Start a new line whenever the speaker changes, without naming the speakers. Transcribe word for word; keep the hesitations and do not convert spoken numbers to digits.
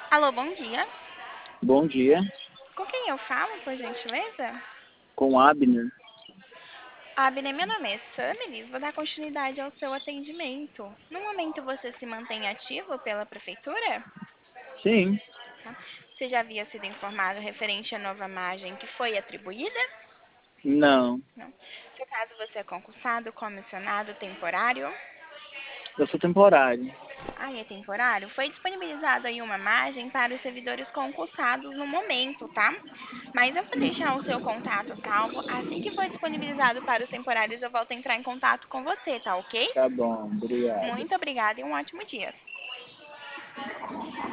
Alô, bom dia.
Bom dia,
Com quem eu falo, por gentileza?
com Abner.
Abner, meu nome é Samilis, vou dar continuidade ao seu atendimento. No momento você se mantém ativo pela prefeitura?
Sim,
Tá? Você já havia sido informado referente à nova margem que foi atribuída?
não.
Não. Se caso você é concursado, comissionado, temporário?
Eu sou temporário.
Ah, é temporário? Foi disponibilizado aí uma margem para os servidores concursados no momento, tá? Mas eu vou deixar o seu contato salvo. Assim que for disponibilizado para os temporários, eu volto a entrar em contato com você, tá ok?
Tá bom, obrigado.
Muito obrigada e um ótimo dia.